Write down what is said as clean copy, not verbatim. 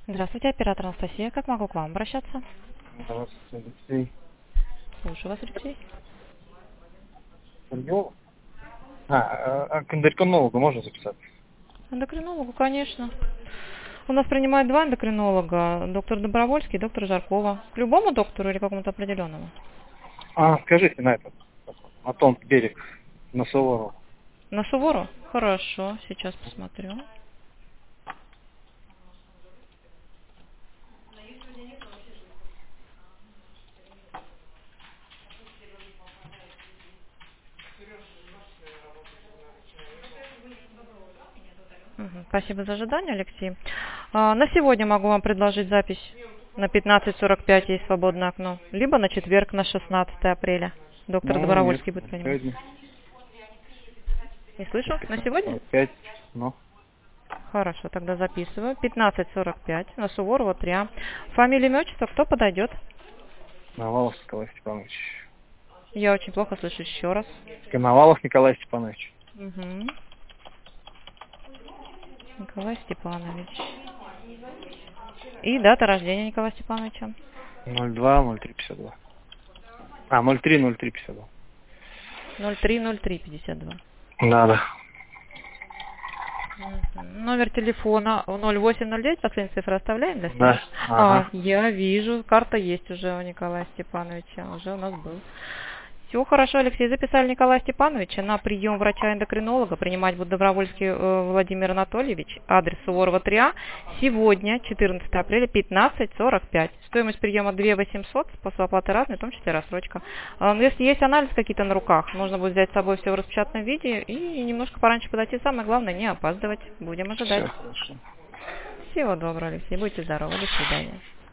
Здравствуйте, оператор Анастасия. Как могу к вам обращаться? Здравствуйте, Алексей. Слушаю вас, Алексей. Кардиолог? К эндокринологу можно записаться? Эндокринологу, конечно. У нас принимают два эндокринолога. Доктор Добровольский и доктор Жаркова. К любому доктору или какому-то определенному? Скажите на этот, на том берег, на Суворова. На Сувору? Хорошо, сейчас посмотрю. Спасибо за ожидание, Алексей. На сегодня могу вам предложить запись. На 15:45 есть свободное окно. Либо на четверг, на 16 апреля. Доктор Нет, Добровольский будет на принимать. сегодня. Не слышу? На сегодня? 5, ну, Хорошо, тогда записываю. 15:45 на Суворова 3. Фамилия, имя, отчество, кто подойдет? Коновалов Николай Степанович. Я очень плохо слышу, еще раз. Коновалов Николай Степанович. Угу. Николай Степанович. И дата рождения Николая Степановича? 02-03-52. 03-03-52. 03-03-52. Надо. Номер телефона 0809, последние цифры оставляем для Да. связи? Ага. Я вижу, карта есть уже у Николая Степановича, уже у нас был. Все хорошо, Алексей, записали Николая Степановича на прием врача-эндокринолога. Принимать будет Добровольский Владимир Анатольевич, адрес Суворова 3А. Сегодня, 14 апреля, 15:45. Стоимость приема 2 800, способ оплаты разный, в том числе рассрочка. Если есть анализ какие-то на руках, нужно будет взять с собой все в распечатанном виде и немножко пораньше подойти. Самое главное, не опаздывать. Будем ожидать. Все хорошо. Всего доброго, Алексей. Будьте здоровы. До свидания.